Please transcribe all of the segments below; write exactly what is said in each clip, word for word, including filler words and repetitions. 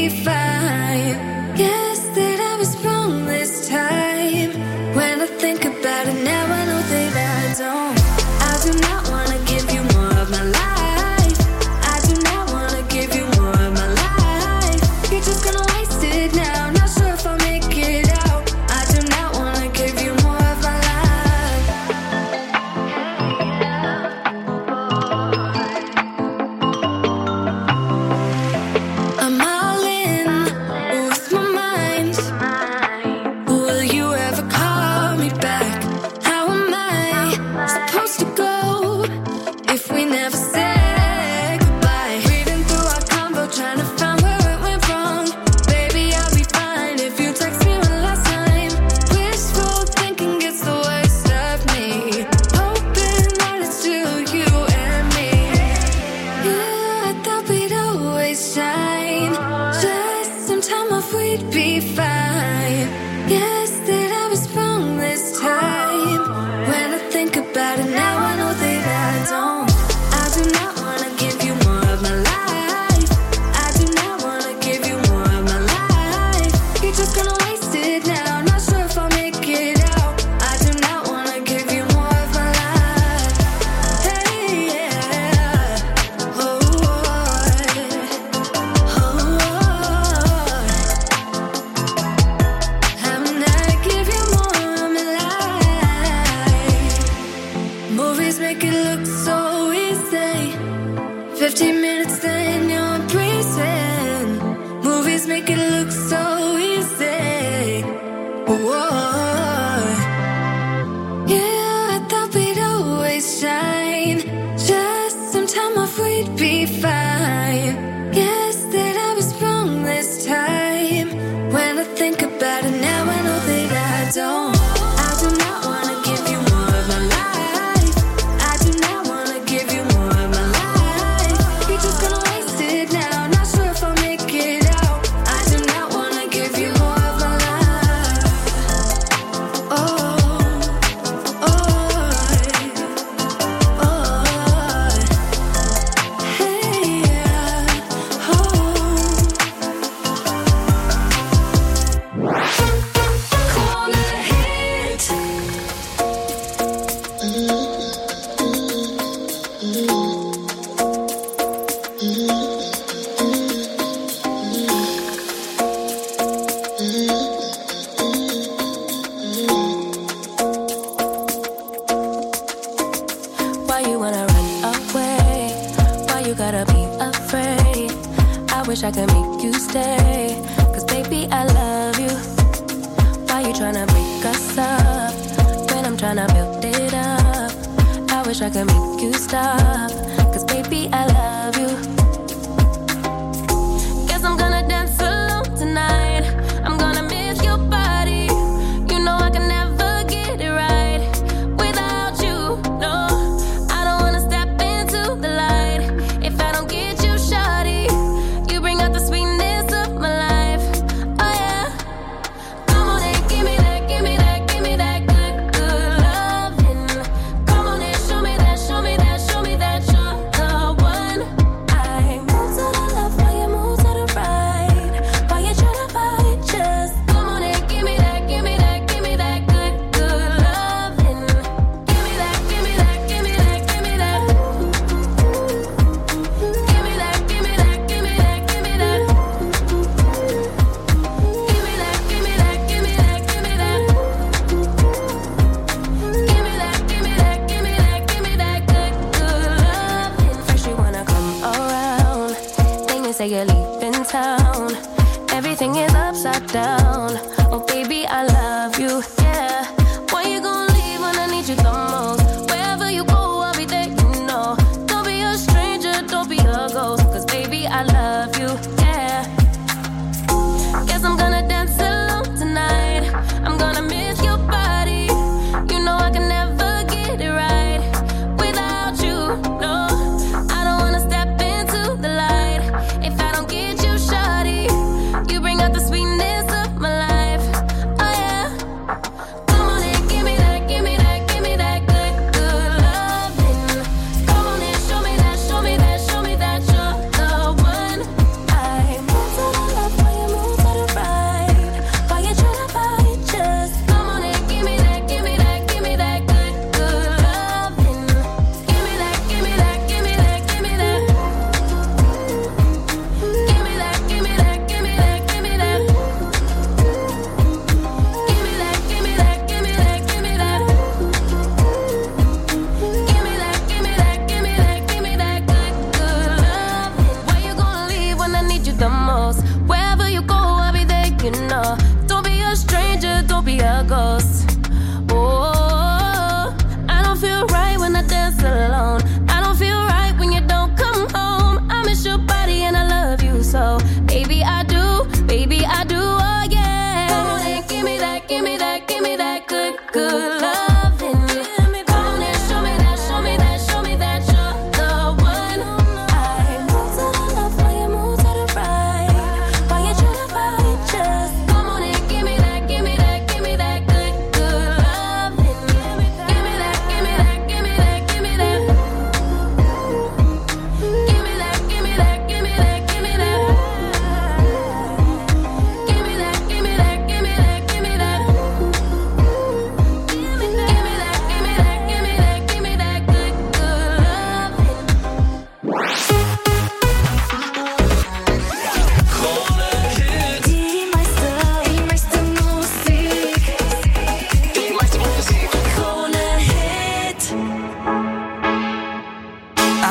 be fine. Guess that I was wrong this time. When I think about it now, I know that I don't. I do not wanna give you more of my life. I do not wanna give you more of my life. You're just gonna waste it now. Not sure if I'll make it out. I do not wanna give you more of my life. I'm all in with my mind. Will you ever call me back? How am I supposed to go if we never say goodbye? Reading through our convo, trying to find where it went wrong. Baby, I'll be fine if you text me one last time. Wishful thinking gets the worst of me. Hoping that it's still you and me. Yeah, I thought we'd always shine. Just some time off, we'd be fine. Guess that I was wrong this time. When I think about it now, I know that I don't. I do not wanna give you more of my life. I do not wanna give you more of my life. You're just gonna waste it now. Not sure if I'll make it out. I do not wanna give you more of my life. Hey, yeah. Oh, oh, how can I give you more of my life? Movies make it look so easy. Fifteen minutes, then you're breezing. Movies make it look so easy. Whoa. Yeah, I thought we'd always shine. Just some time off, we'd be fine. Guess that I was wrong this time. When I think about it now, I know that I don't. I do not wanna give you more of my life. I do not wanna give you more of my life. You're just gonna waste it now. Not sure if I'll make it out. I do not wanna give you more of my life. Oh, oh, oh. Hey, yeah. Oh. Corner hit. Why you wanna run away? Why you gotta be afraid? I wish I could make you stay. Cause baby, I love you. Why you tryna break us up? When I'm tryna build it up. I wish I could make you stop. Cause baby, I love you. Guess I'm gonna dance alone tonight. I'm gonna miss your body. You know I can never get it right without you. No, I don't wanna step into the light if I don't get you, shawty. You bring out the sweetness of my life. Oh yeah. Come on and give me that, give me that, give me that good, good loving. Come on and show me that, show me that, show me that you're the one. I move to the left while you move to the right. While you tryna fight, just come on and give me that, give me that, give me that good, good loving. Give me that, give me that, give me that, give me that. Give me that, give me that, give me that, give me that. Give me that, give me that, give me that, give me that. Give me that, give me that, give me that, give me that good, good loving. First you wanna come around, then you say you're leaving town. Everything is upside down. Oh baby, I love you, yeah. Why you gonna leave when I need you the most? Wherever you go, I'll be there, you know. Don't be a stranger, don't be a ghost. Cause baby, I love you, yeah. Guess I'm gonna dance alone tonight. I'm gonna miss your body. You know I can never get it right without you. No, I don't wanna step into the light if I don't get you, shawty. You bring out the sweetness of my life. Oh yeah.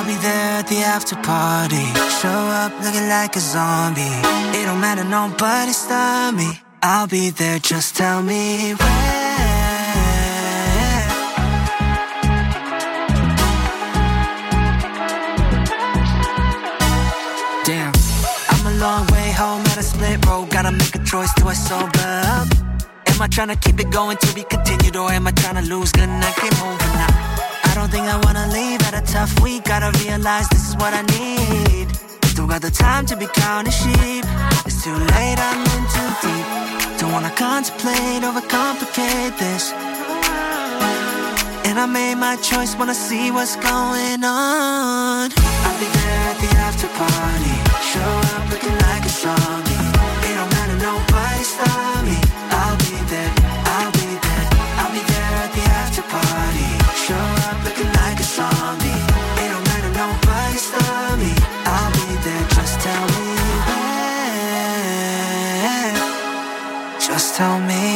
I'll be there at the after party. Show up looking like a zombie. It don't matter, nobody stop me. I'll be there, just tell me where. Damn, I'm a long way home at a split road. Gotta make a choice, do I sober up? Am I tryna keep it going to be continued, or am I tryna lose? Gonna keep moving now. I don't think I wanna leave at a tough week. Gotta realize this is what I need. Still got the time to be counting sheep. It's too late, I'm in too deep. Don't wanna contemplate, overcomplicate this. And I made my choice, wanna see what's going on. I'll be there at the after party. Show up looking like a zombie. It don't matter, nobody stop me. I'll be there, I'll be there. I'll be there at the after party. Show up looking like a zombie. It don't matter, nobody stop me. I'll be there, just tell me where. Just tell me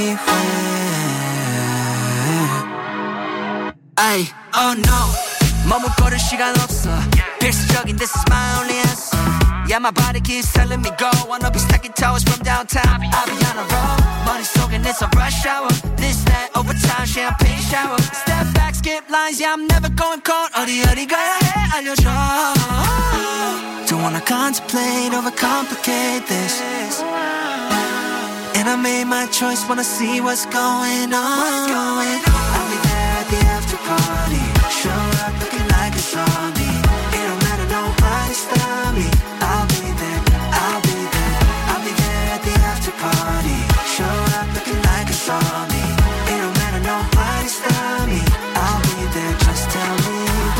where. Ay, oh no, 머뭇거릴 시간 없어. 필수적인 this is my only answer. Yeah, my body keeps telling me go. Wanna be stacking towers from downtown. I'll be on a roll. Money soaking, it's a rush hour. This, that, overtime, champagne shower. Step back, skip lines, yeah, I'm never going cold. 어디 어디 가야 해, 알려줘. Don't wanna contemplate, overcomplicate this. And I made my choice, wanna see what's going on. I'll be there at the after party. Show up looking like a zombie. It don't matter, nobody stop me. I'll be there, I'll be there. I'll be there at the after party. Show up looking like a zombie. It don't matter, nobody stop me. I'll be there, just tell me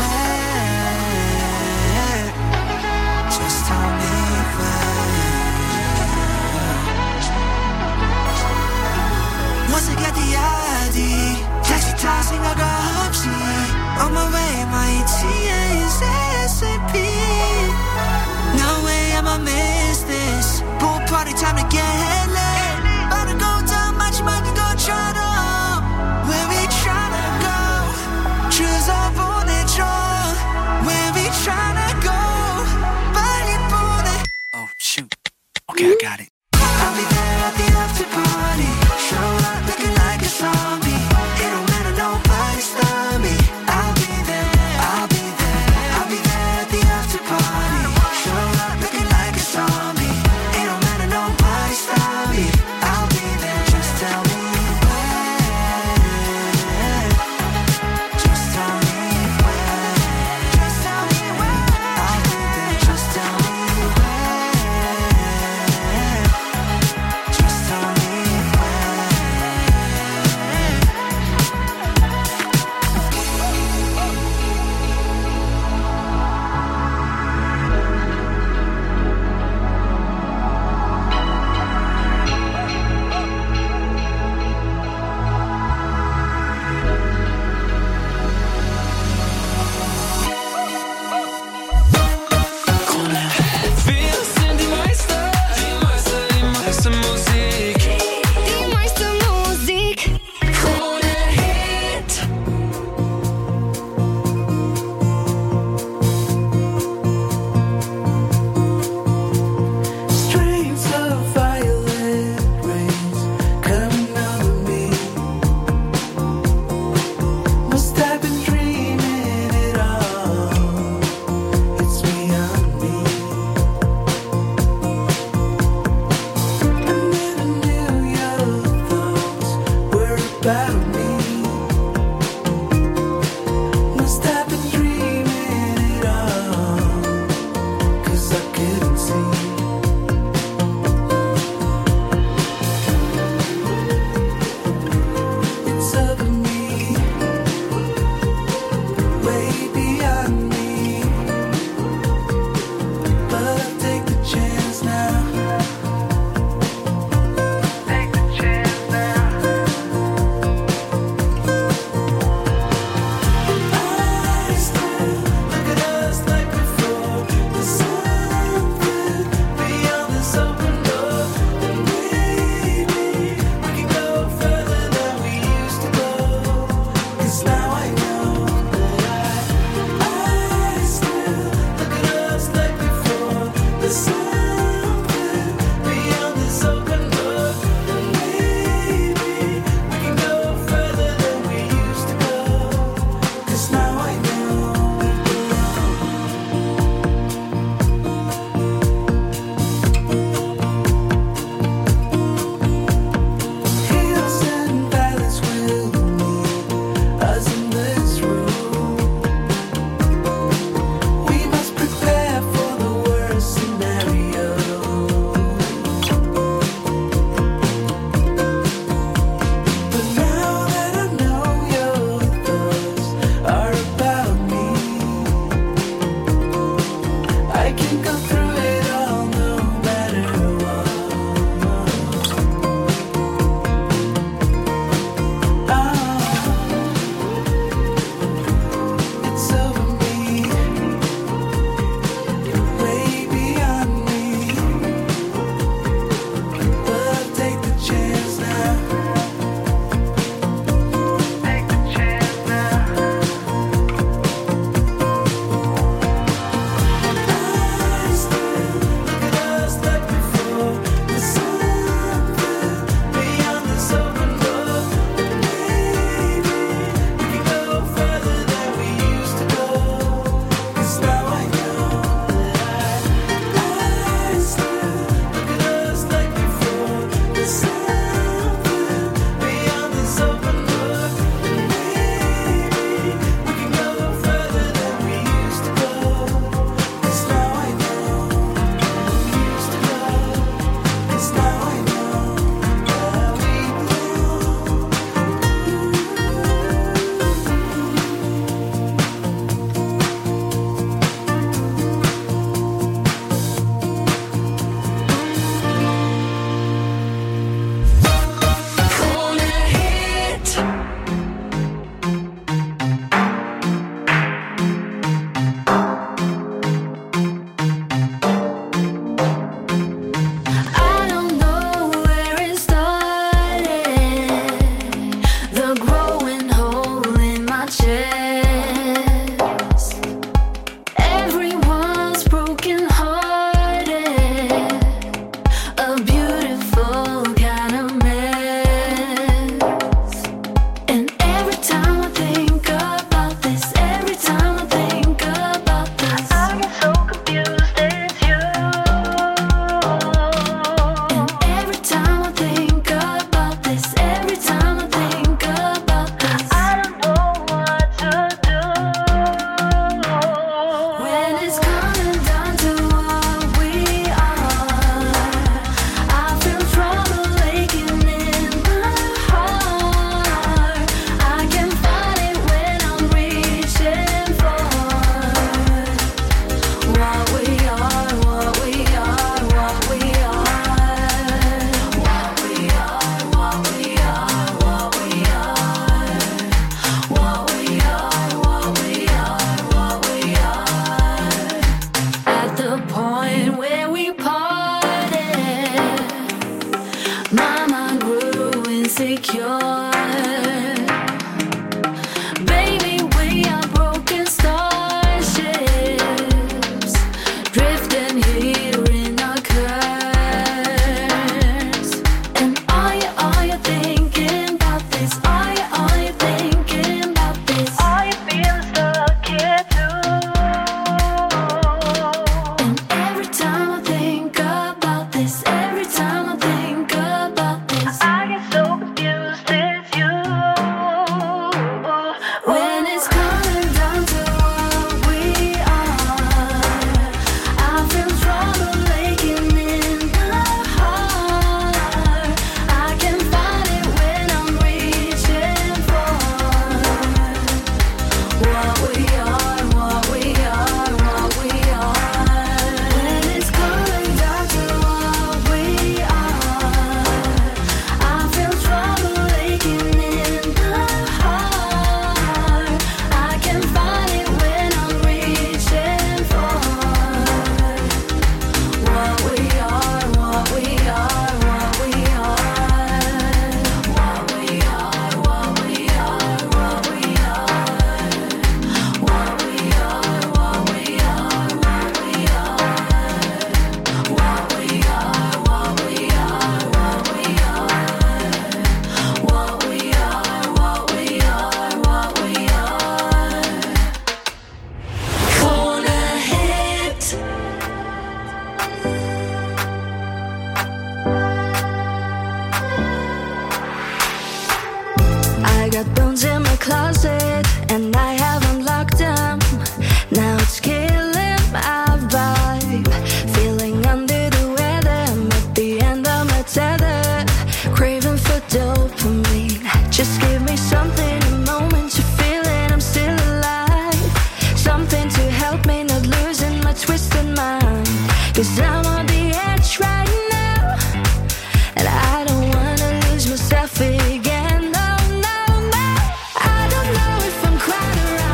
where. Just tell me where. Once I get the I D, twisted mind. Cause I'm on the edge right now, and I don't wanna lose myself again. No, no, no. I don't know if I'm quite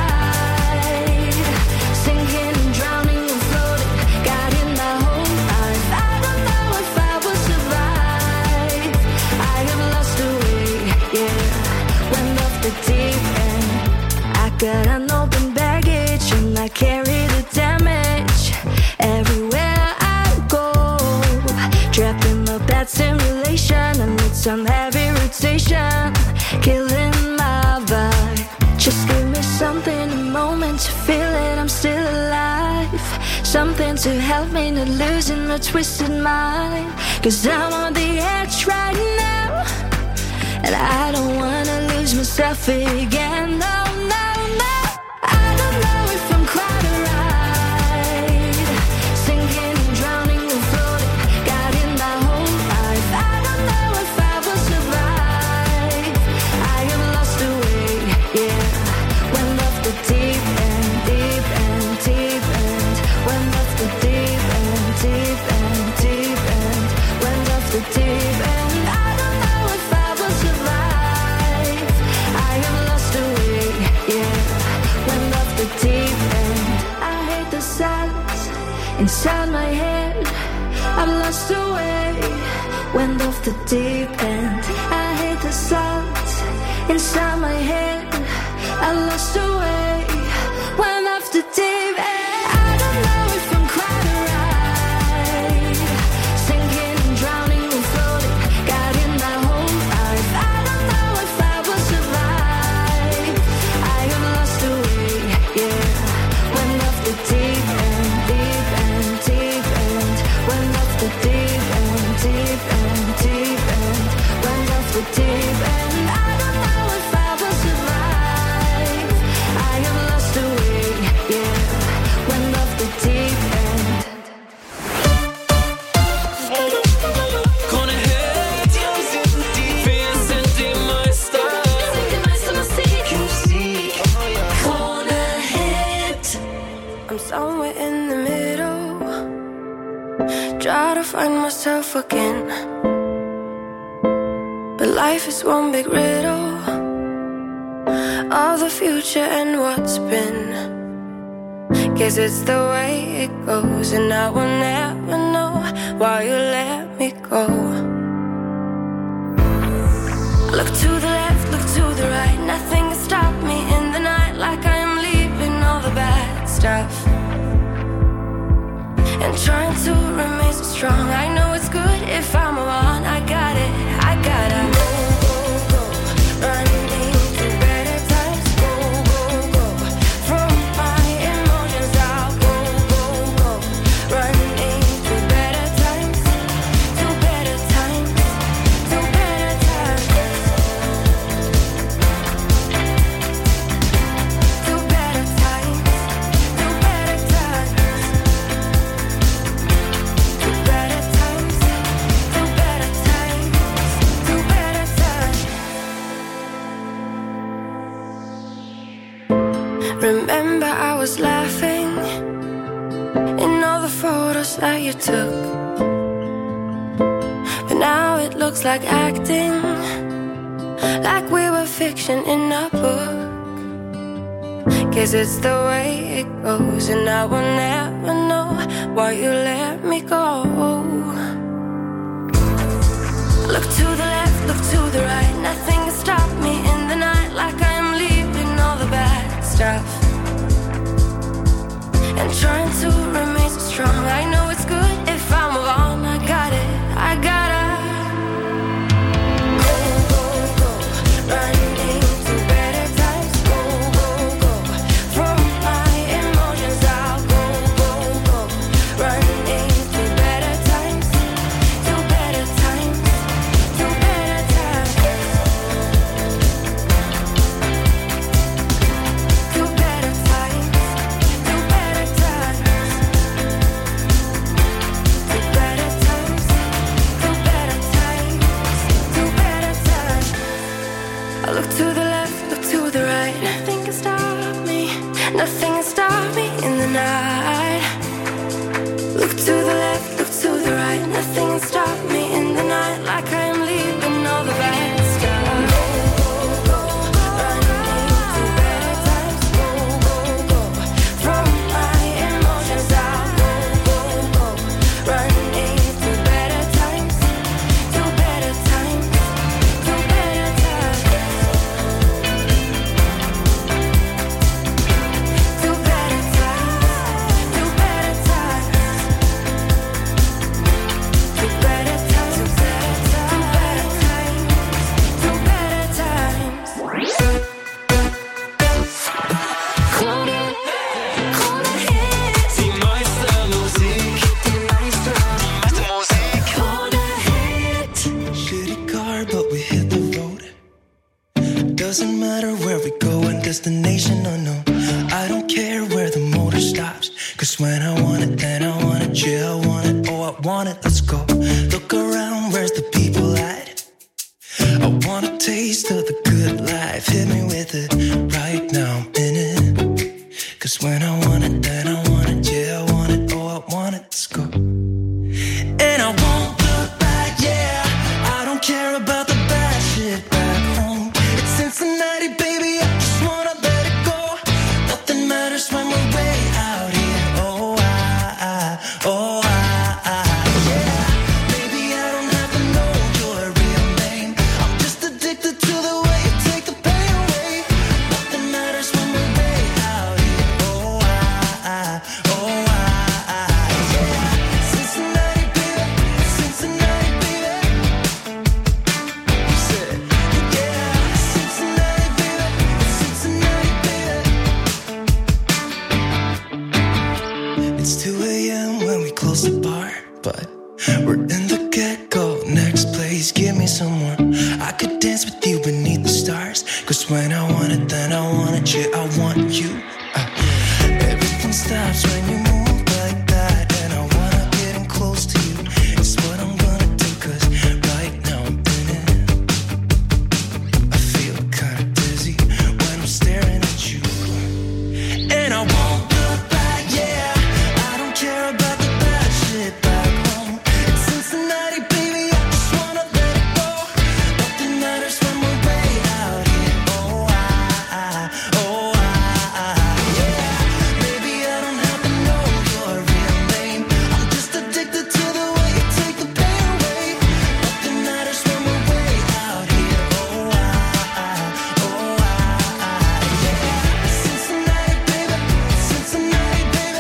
right, sinking and drowning and floating, guiding my whole life. I don't know if I will survive. I have lost the way, yeah, went off the deep end. I got an open baggage and I carry the damage everywhere I go. Trapped in a bad simulation, I need some heavy rotation, killing my vibe. Just give me something, a moment to feel it, I'm still alive. Something to help me not losing my twisted mind. Cause I'm on the edge right now, and I don't wanna lose myself again. No, no, no. I don't know if I'm quite right, sinking and drowning and floating, guiding my whole life. I don't know if I will survive. I have lost the way, yeah, went off the deep end, deep end, deep end. Went off the deep end, deep end, deep end. Went off the deep end. I don't know if I will survive. I have lost the way, yeah, went off the deep end. I hate the silence inside my head. I've lost the way, went off the deep end. I hate the silence inside my head. I lost the way, went off the deep end. I don't know if I'm quite right, sinking and drowning and floating, guiding my whole life. I don't know if I will survive. I have lost the way, yeah, went off the deep end, deep end, deep end. Went off the deep end, deep end, deep end. Went off the deep end. I don't know if I will survive. I have lost the way, yeah, went off the deep end. Con ett högt finns inte i my style. I'm somewhere in the middle, try to find myself again. But life is one big riddle of the future and what's been. Guess it's the way it goes, and I will never know why you let me go. Look to the left, look to the right, nothing can stop me in the night, like I am leaving all the bad stuff and trying to remain so strong. I know it's good if I'm alone. I got it, I gotta go, go, go, running to better times. Go, go, go, from my emotions I'll go, go, go, running to better times, to better times, to better times, to better times, to better times. To better times, to better times, to better times. Remember I was laughing in all the photos that you took, but now it looks like acting, like we were fiction in a book. Guess it's the way it goes, and I will never know why you let me go. Look to the left, look to the right, nothing can stop me in the night, like I am leaving all the bad stuff and trying to remain so strong. I know it's good if I'm alone. I got it, I gotta go, go, go, running to better times. Go, go, go, from my emotions I'll go, go, go, running to better times, to better times, to better times, to better times, to better times. stops. Cause when I want it, then I want it, yeah, I want it, oh, I want it, let's go. Look around, where's the people at? I want a taste of the good life, hit me with it right now, I'm in it. Cause when I want it, then I want it, yeah, I want it, oh, I want it, let's go. And I won't look back, yeah, I don't care about the bad shit back home. It's Cincinnati, baby, I just wanna let it go. Nothing matters when we're way out here, oh, I, I, oh, I, I, yeah. Maybe I don't have to know your real name, I'm just addicted to the way you take the pain away. Nothing matters when we're way out here, oh, I, I, oh, I, I, yeah. Cincinnati, baby, Cincinnati, baby. You said, yeah, Cincinnati, baby, Cincinnati, baby. It's two a.m. when we close the bar, but we're in the get-go. Next place, give me some more. I could dance with you beneath the stars. Cause when I want it, then I want it, yeah, I want you. Uh, everything stops when you move like that, and I wanna get in close to you. It's what I'm gonna do, cause right now I'm in it. I feel kinda dizzy when I'm staring at you. And I won't look back, yeah, I don't care about the bad shit back home. It's Cincinnati, baby, I just wanna let it go. Nothing matters when we're way out here, oh, I, I, oh, I, I, yeah. Maybe I don't have to know your real name, I'm just addicted to the way you take the pain away. Nothing matters when we're way out here, oh, I, I, oh, I, I, yeah. Cincinnati, baby, Cincinnati, baby.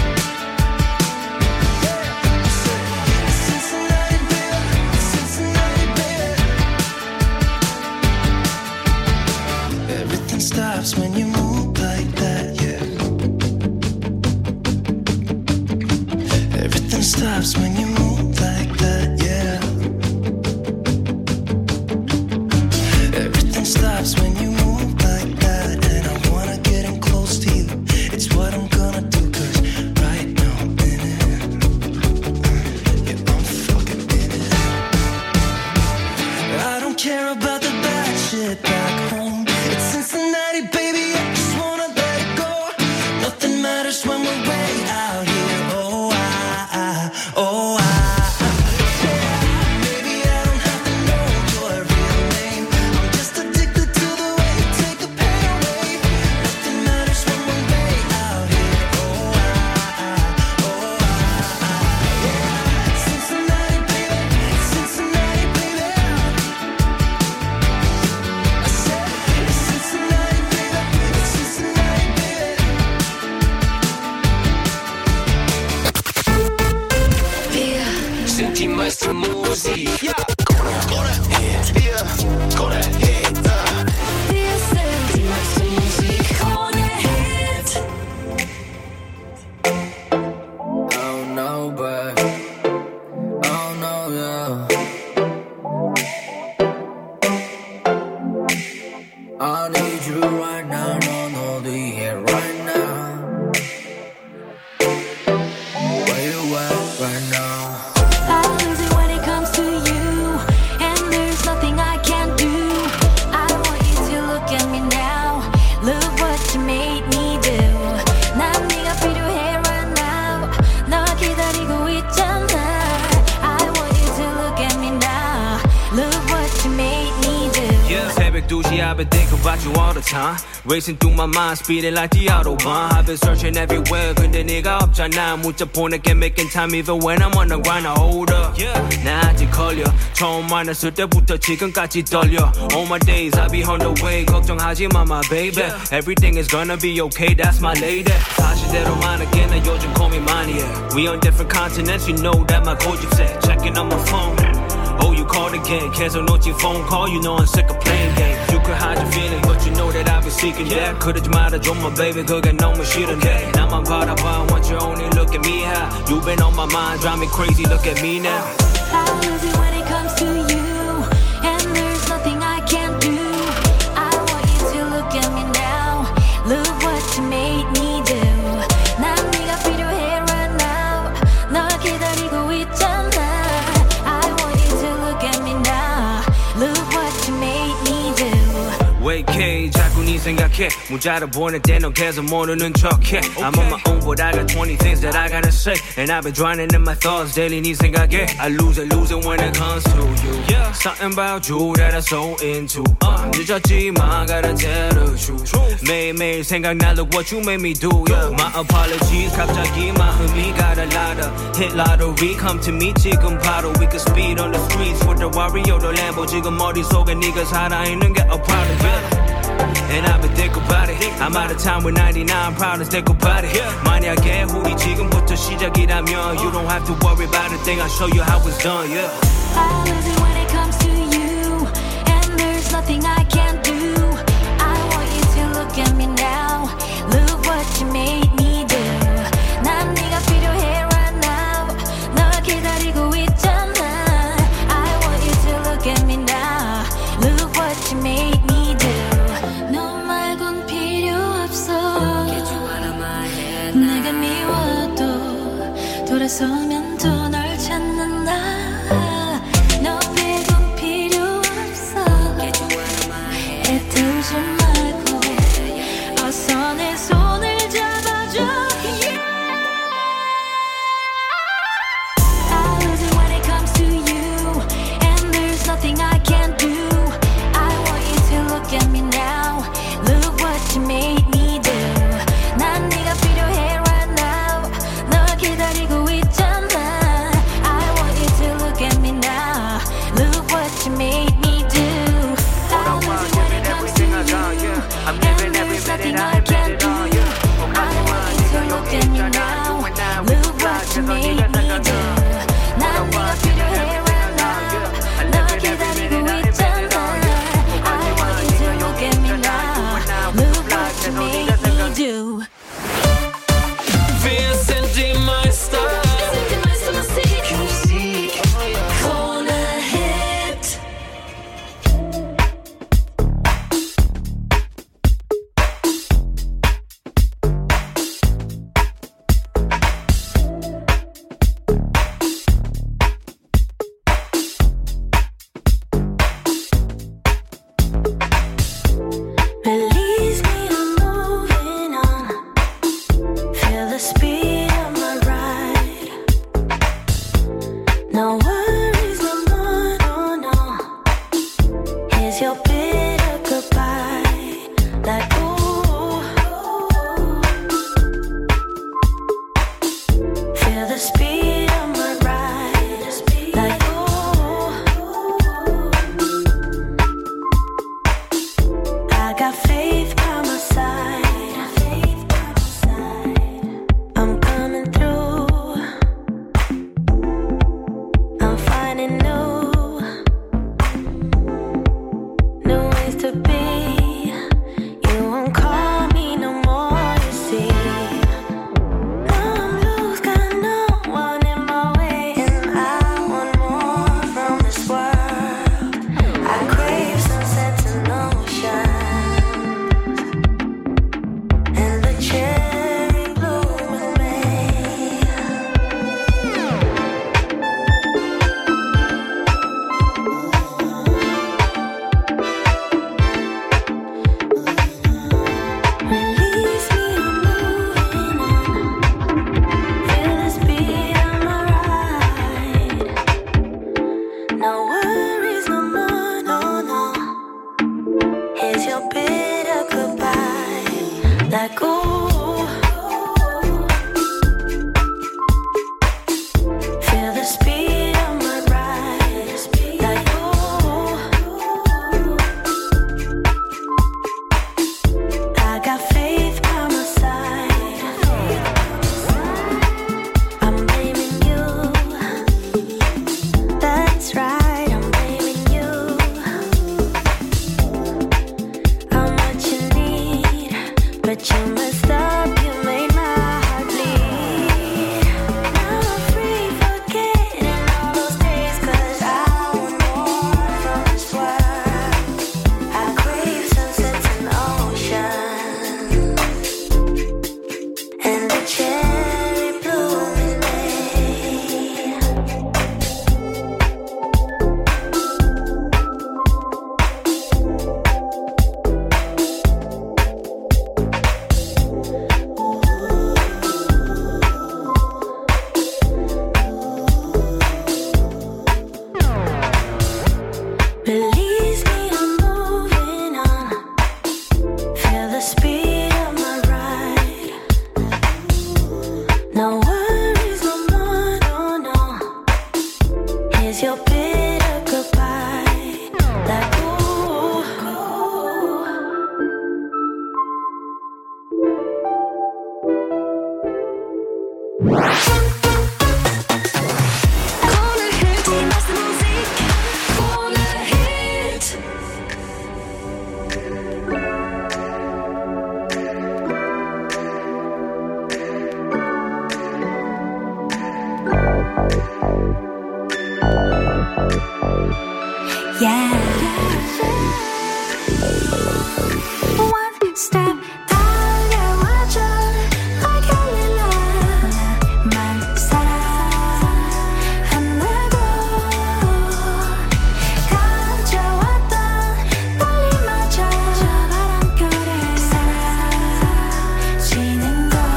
Cincinnati, baby, Cincinnati, baby. Everything stops when you move like that, yeah. Everything stops when you move like that, yeah. Everything stops when you move like that, and I wanna get in close to you. It's what I'm gonna do, cause right now I'm in it. Yeah, I'm fucking in it. I don't care about the bad shit back home. It's Cincinnati, baby, I just wanna let it go. Nothing matters when we're way out here, oh, I, I, oh, I, I, yeah. Maybe I don't have to know your real name, I'm just addicted to the way you take the pain away. Nothing matters when we're way out here, oh, I, I, oh, I, I, yeah. Cincinnati, baby, Cincinnati, baby. I said, Cincinnati, baby, Cincinnati, baby. Senti maestro musica. Go to hit, yeah. Go to hit, uh. Senti maestro musica con hit. Oh no, but oh no, yeah. I need you right now, no, no, the here right now. Where you at right now? I lose it when it comes to you, and there's nothing I can do. I want you to look at me now. Look what you made me do. 난 네가 필요해 right now. 너 기다리고 있잖아. I want you to look at me now. Look what you made me do. Yeah, 새벽 두 시 I've been thinking about you all the time. Racing through my mind, speeding like the Autobahn. I've been searching everywhere, 근데 네가 없잖아. 문자 보낼게 making time even when I'm on the grind. Now hold up, yeah. 나 아직 걸려. 처음 만났을 때부터 지금까지 떨려. All my days I be on the way. 걱정하지 마, my baby. Everything is gonna be okay, that's my lady. 사실대로만 할게, 나 요즘 고민 많이 해. We on different continents, you know that my 고집세. Checking on my phone. Oh, you called again, 계속 놓친 phone call. You know I'm sick of playing games. You could hide your feelings, but you know that I've been seeking that. 그러지 말아줘, my baby, 그게 너무 싫은데. 나만 바라봐, I want you only look at me how. You've been on my mind, drive me crazy, look at me now. I lose it when it comes to you, and there's nothing I can do. I want you to look at me now. Look what you made me do. 난 네가 K 자꾸 네 생각해 문자를 보낼 때 넌 계속 모르는 척해 okay. I'm on my own but I got twenty things that I gotta say And I've been drowning in my thoughts daily 네 생각에 I lose it lose it when it comes to you yeah. Something about you that I'm so into uh, 늦었지만 gotta tell the truth 매일매일 생각나 look what you made me do yeah. My apologies 갑자기 마음이 got a lot of hit lottery come to me 지금 바로 we can speed on the streets with the Wario the Lambo 지금 머릿속에 네가 살아있는 게 a problem yeah. And I've been think about it I'm out of time with ninety-nine problems think about it 만약에 우리 지금부터 시작이라면 You don't have to worry about a thing I'll show you how it's done yeah. I lose it when it comes to you And there's nothing I can't do I want you to look at me now Look what you made me do 난 네가 필요해 right now 널 기다리고 있잖아 I want you to look at me now Look what you made me do 너 말곤 필요 없어 내가 미워도 돌아서면 또 널 찾는다 너 빼곤 필요 없어 애들지 말고 어서 내 손을 잡아줘 yeah. I lose it when it comes to you And there's nothing I can't do I want you to look at me now Look what you made me do 난 네가 필요해 right now 널 기다리고 있잖아 I want you to look at me now Look what you made me do I lose it when it comes to you And there's nothing I can't do I want you to look at me now Look what you made me do 난 네가 필요해 right now 널 기다리고 있잖아 I want you to look at me now Look what you made me do Vincent in my style Gonna hit Release me, I'm moving on Feel the speed of my ride No worries no more, no, no Here's your bitter goodbye Like ooh Feel the speed of my ride Like ooh I got faith by my side I'm coming through I'm finding new New ways to be You won't call me no more, you see I'm loose, got no one is your bitter goodbye. Like ooh, Corner hit, die beste Musik. Corner Hit. yeah. One step 달려와줘 like a lila. 나만 사랑한다고 가져왔던 떨림마저 저 바람결에 사라지는 거.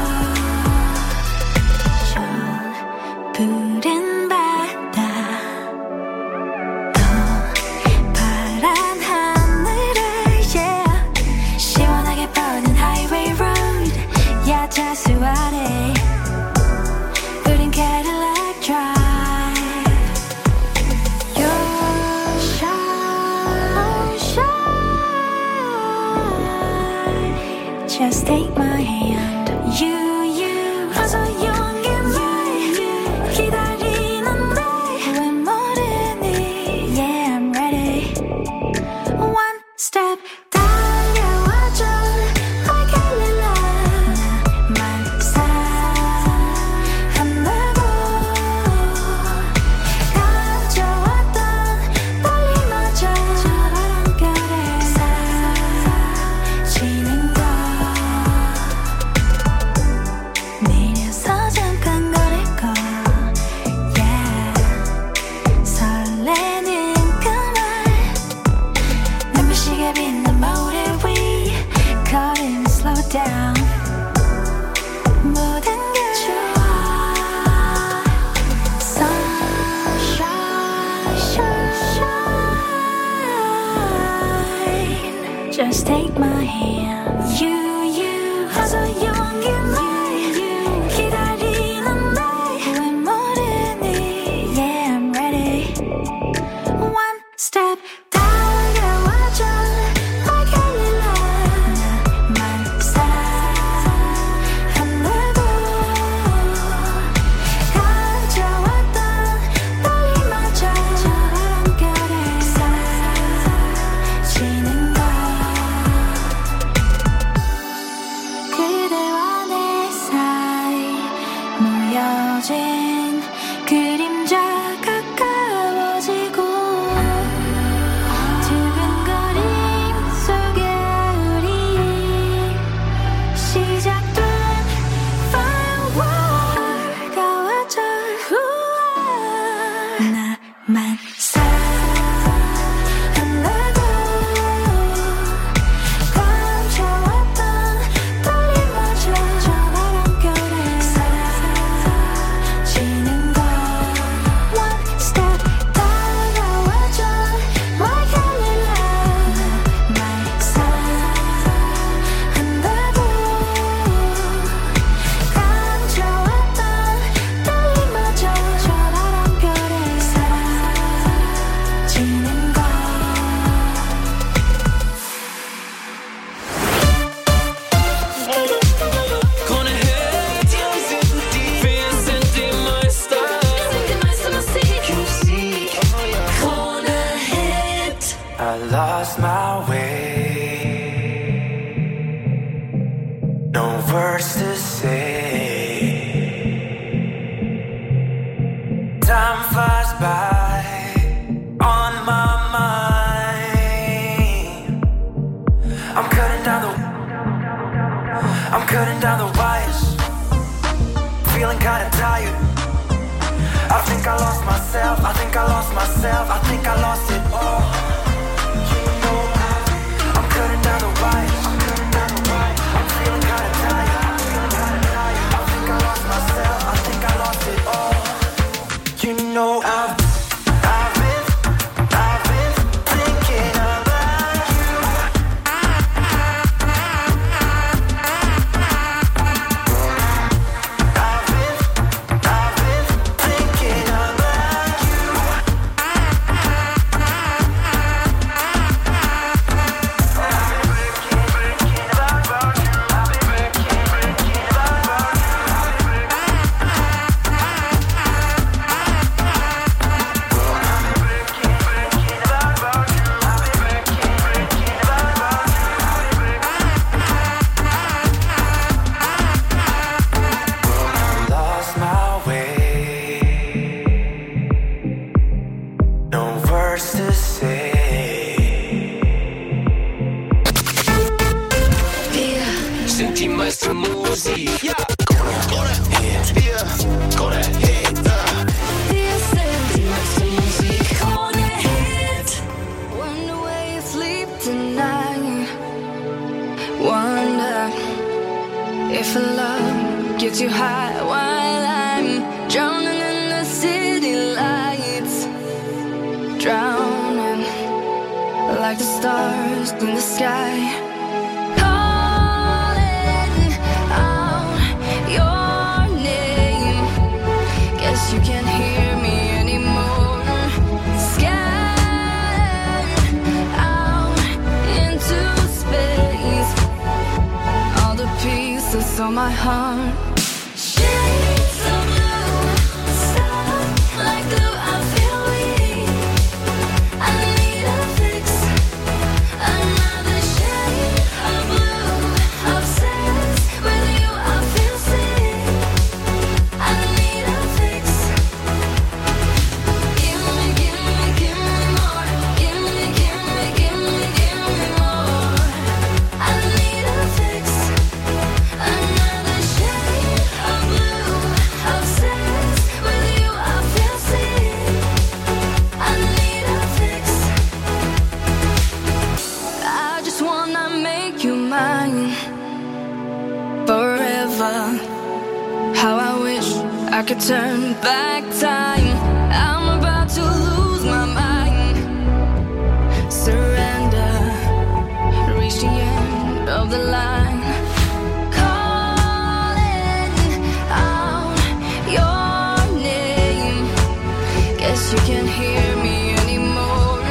저 푸른 바다 파란 하늘을 yeah. 시원하게 뻗는 highway road 야자수 아래 우린 Cadillac drive. Your shine, shine. Just take my hand. You, you 어서 용기 내 기다리는데 왜 모르니. Yeah, I'm ready. One step 달려와줘 like a lila. 나만 사랑한다고 가져왔던 떨림마저 저 바람결에 사라지는 거. 내려서 잠깐 걸을 거 yeah. 설레는 그말 눈부시게 빛난 모래 위 걸음 slow down. 모든 게 좋아. Sunshine, shine. Just take my hand. You, you 어서 용기 내 기다리는데 왜 모르니. Yeah, I'm ready. One step 달려와줘 like a lila. 나만 사랑한다고 가져왔던 떨림마저 저 바람결에 사라지는 거. 그대와 내 사이 모여진 그림자 가까워지고 두근거림 속에 우리 시작된 firework 가와줘. 나만 사랑한다고 가져왔던 떨림마저 저 바람결에 사라지는 거. One step 달려와줘 like a lila. 날 사랑한다고 가져왔던 떨림마저 저 바람결에 사라지는 거. Corner Hit. Vincent in my style. Corner Hit. I lost my way. No words to say. Time flies by on my mind. I'm cutting down the I'm cutting down the wires. Feeling kinda tired. I think I lost myself. I think I lost myself. I think I lost it all. I'm cutting down the wires. I'm cutting down the wires. I'm feeling kinda tired. I'm feeling kinda tired. I think I lost myself. I think I lost it all. You know I've I've been I've been thinking about you. I've been I've been thinking about you. in the sky, calling out your name. Guess you can't hear me anymore. Scared out into space, all the pieces of my heart. Shades of blue, stuck like glue. I feel weak. I need a fix. Another shade of blue, obsessed with you. I feel sick. I need a fix. Give me, give me, give me more. Give me, give me, give me, give me more. I need a fix. Another shade of blue, obsessed with you. I feel sick. I need a fix. I just wanna make you mine forever. How I wish I could turn back time. I'm about to lose my mind. Surrender, reach the end of the line. Calling out your name. Guess you can't hear me anymore.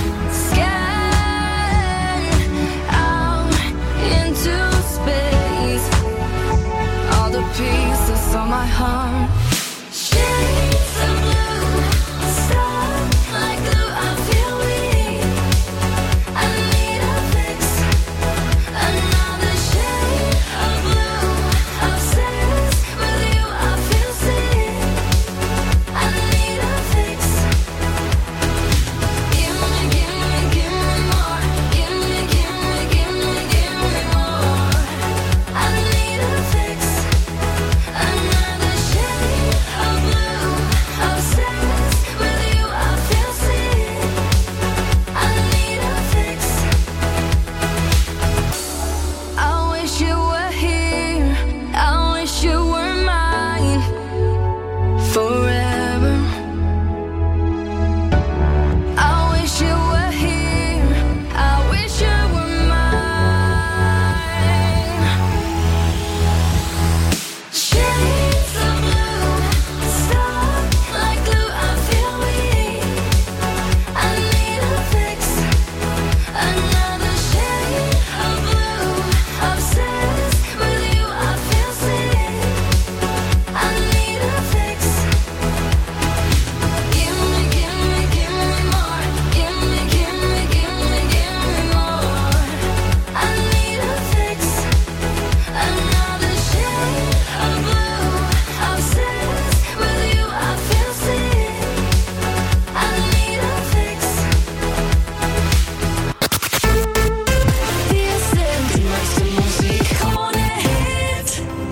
Scared out into space, all the pieces of my heart. Shades of blue, stuck like glue. I feel weak. I need a fix. Another shade of blue, obsessed with you. I feel sick. I need a fix. Give me, give me, give me more. Give me, give me, give me, give me more. I need a fix. Another shade of blue, obsessed with you. I feel sick. I need a fix. I wish you were here. I wish you were mine forever. I wish you were here. I wish you were mine. Shades of blue, stuck like glue. I feel weak. I need a fix. Another shade of blue, obsessed with you. I feel sick. I need a fix. Give me, give me, give me more. Give me, give me, give me, give me more. I need a fix. Another shade of blue, obsessed with you. I feel sick. I need a fix. Wir sind die meiste Musik ohne Hit.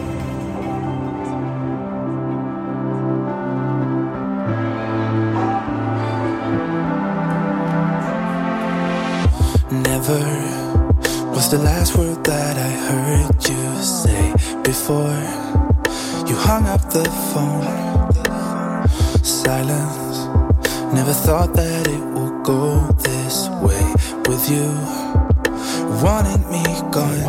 Never was the last word that I heard you say before you hung up the phone. Silence, never thought that it would go this way with you wanting me gone.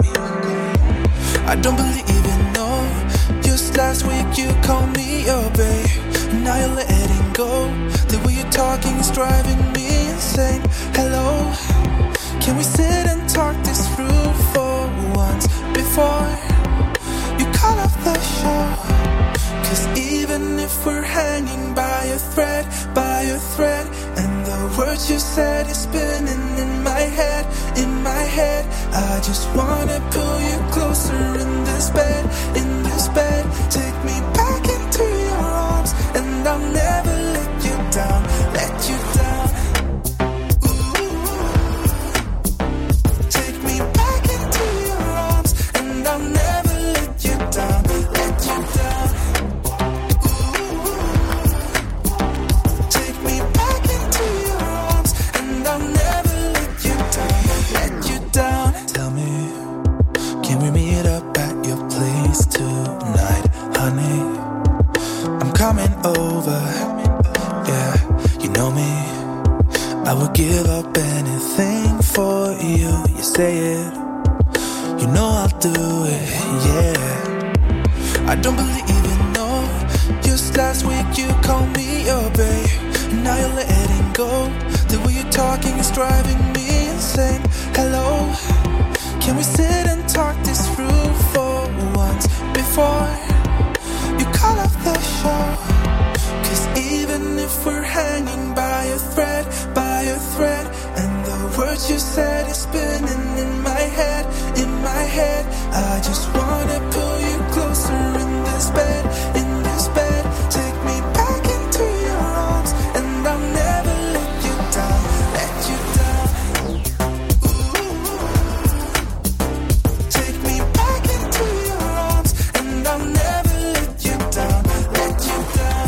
I don't believe in no. Just last week you called me your babe. Now you're letting go. The way you're talking is driving me insane. Hello, can we sit and talk this through for once before you call off the show? Cause even if we're hanging by a thread, by a thread, and the words you said is spinning in my head, in my head, I just wanna pull you closer in this bed, in this bed. Take me back into your arms, and I'll never let you down, let you down. Take me back into your arms, and I'll never let you down, let you down. Take me back into your arms, and I'll never let you down, let you down. Tell me, can we meet up at your place tonight, honey? I'm coming over, yeah, you know me. I would give up anything for you, you say it. You know I'll do it, yeah. I don't believe it, no. Just last week you called me your babe, and now you're letting go. The way you're talking is driving me insane. Hello, can we sit and talk this through for once before you call off the show? Cause even if we're hanging by a thread, by a thread, and the words you said is spinning in my head, in my head, I just wanna pull you closer in this bed, in this bed. Take me back into your arms, and I'll never let you down, let you down. Ooh. Take me back into your arms, and I'll never let you down, let you down.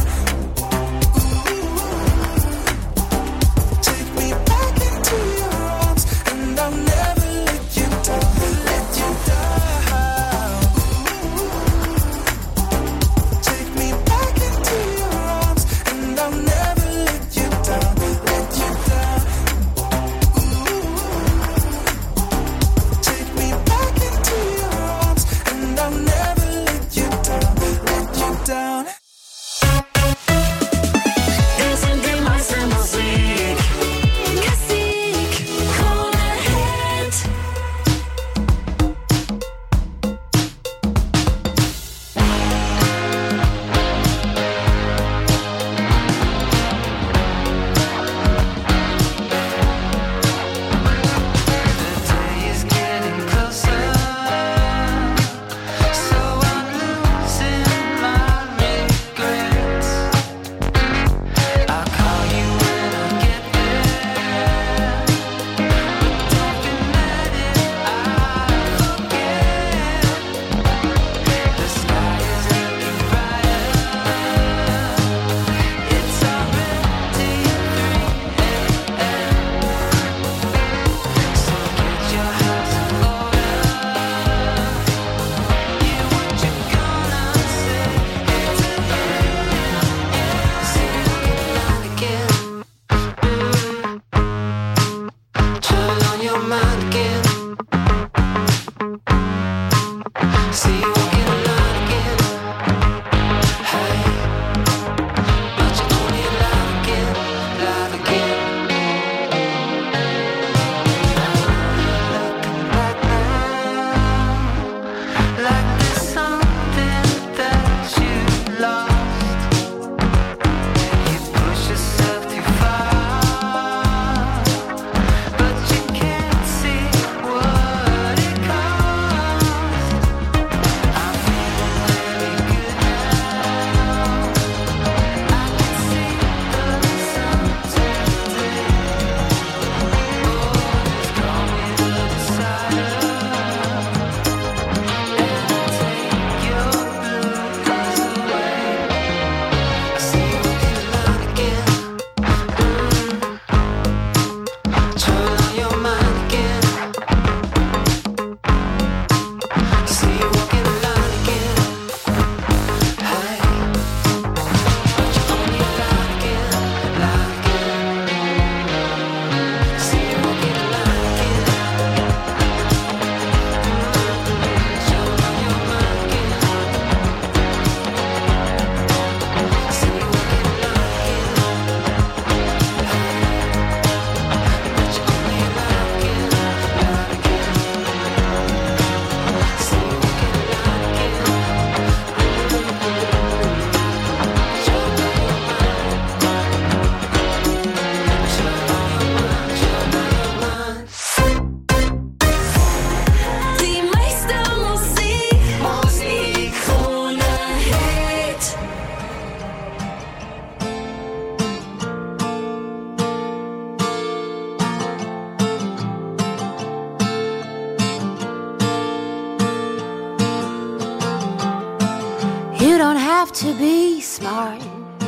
You don't have to be smart.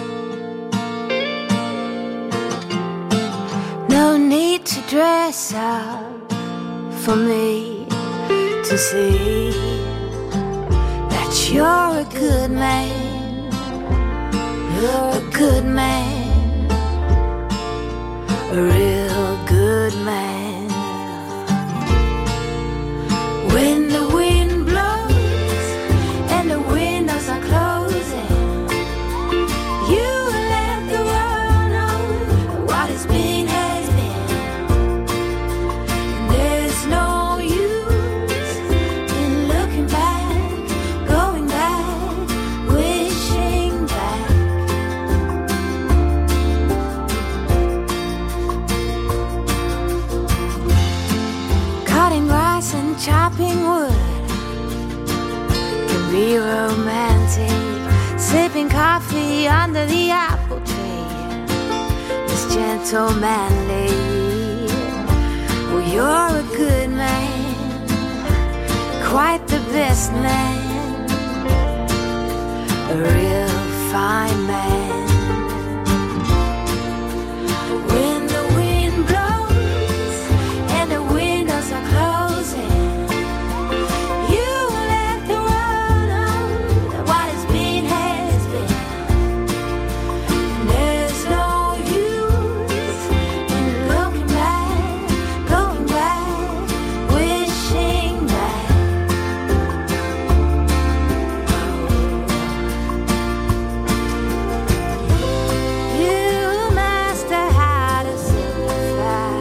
No need to dress up for me to see that you're a good man. You're a good man, a real good man. coffee under the apple tree is gentle, manly. Well, you're a good man, quite the best man, a real fine man. When the wind blows and the windows are closing, you let the world know that what has been has been. There's no use in looking back, going back, wishing back. You master how to simplify.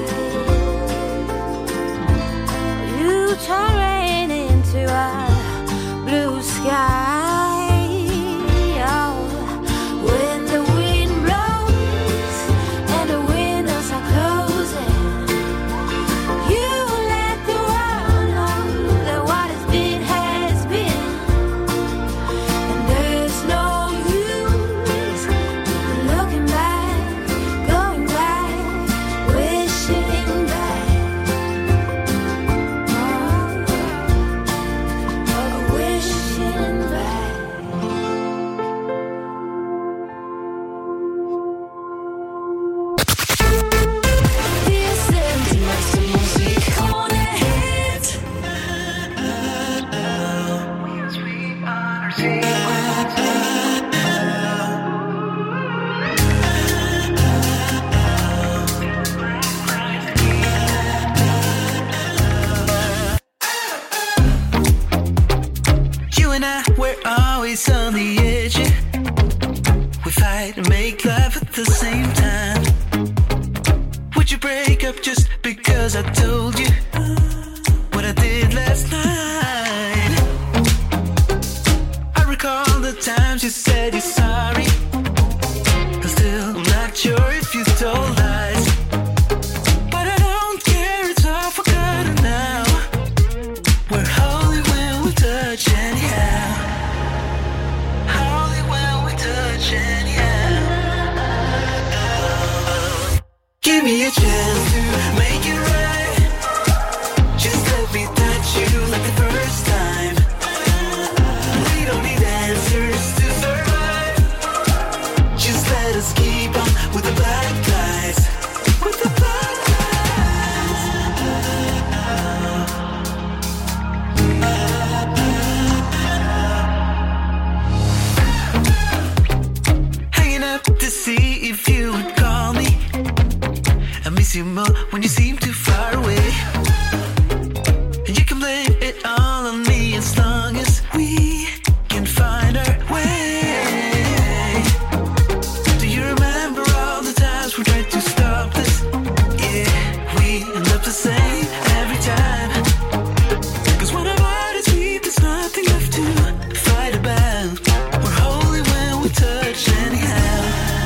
You turn rain into a blue sky. Oh, when the wind blows and the windows are closing, you let the world know that what has been has been. And there's no use in looking back, going back, wishing back. Oh, wishing back. Wir sind die beste Musik ohne Hit. You and I, we're always on the edge. We fight and make love at the same time. Would you break up just because I told you what I did last night? I recall the times you said you're sorry. I'm still not sure if you told lies, but I don't care, it's all forgotten now. We're holy when we touch anyhow. Holy when we touch anyhow. Give me a chance to make it right. Just let me touch you like the first time. We don't need answers to survive. Just let us keep on with the black guys. With the black guys. Hanging up to see if you would call me. I miss you more when you seem too far away. And you can blame it all on me as long as we can find our way. Do you remember all the times we tried to stop this? Yeah, we end up the same every time. Cause when our bodies beat, there's nothing left to fight about. We're holy when we touch anyhow.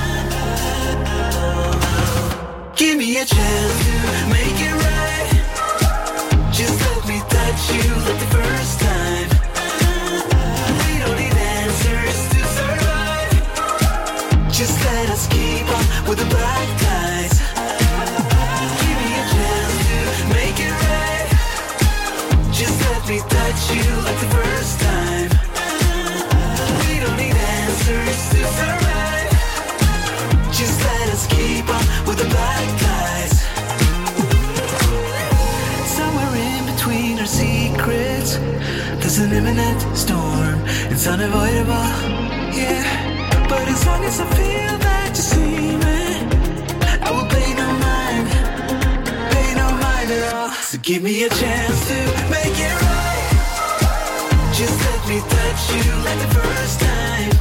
Give me a chance to make it right. Just let me touch you like the first time. We don't need answers to survive. Just let us keep on with the black guys. Give me a chance to make it right. Just let me touch you like the first time. We don't need answers to survive. Just let us keep on with the black guys. Somewhere in between our secrets, there's an imminent storm. It's unavoidable, yeah. But as long as I feel that you see me, I will pay no mind, pay no mind at all. So give me a chance to make it right. Just let me touch you like the first time.